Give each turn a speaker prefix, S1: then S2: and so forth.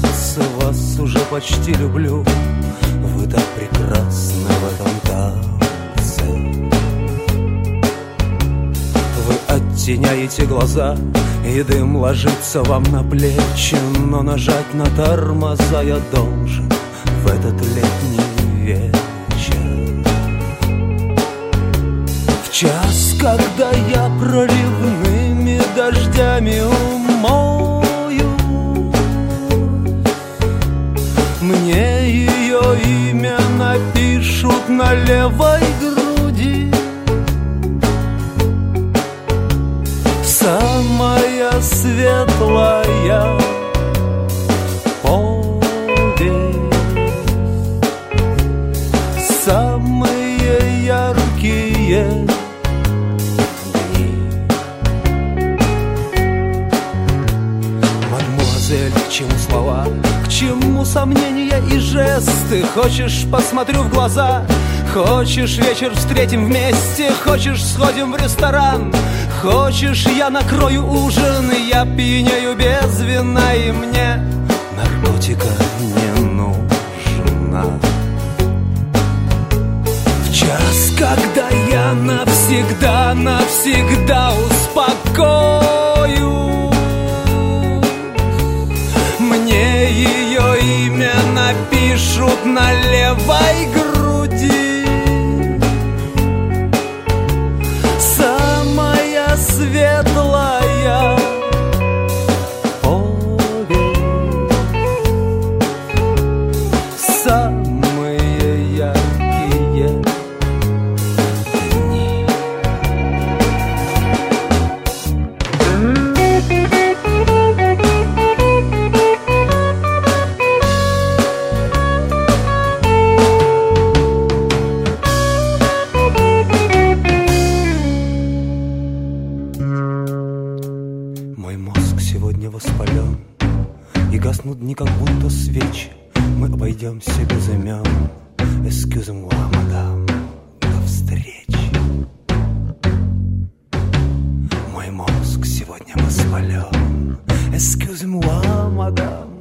S1: кажется, вас уже почти люблю. Вы так прекрасны в этом танце. Вы оттеняете глаза, и дым ложится вам на плечи, но нажать на тормоза я должен в этот летний вечер. В час, когда я проливными дождями умою, мне ее имя напишут на левой груди. Самая светлая повесть, самые яркие дни. Мадемуазель, к чему слова, к чему сомнения и жесты? Хочешь, посмотрю в глаза? Хочешь, вечер встретим вместе? Хочешь, сходим в ресторан? Хочешь, я накрою ужин? Я пьянею без вина, и мне наркотика не нужна. В час, когда я навсегда, навсегда успокою, мне ее имя напишут на левой груди. Самая светлая повесть, самые яркие дни. Мой мозг сегодня воспален, и гаснут дни, как будто свечи. Мы обойдемся без имен. Excusez-moi, мадам, до встречи. Мой мозг сегодня воспален. Excusez-moi, мадам.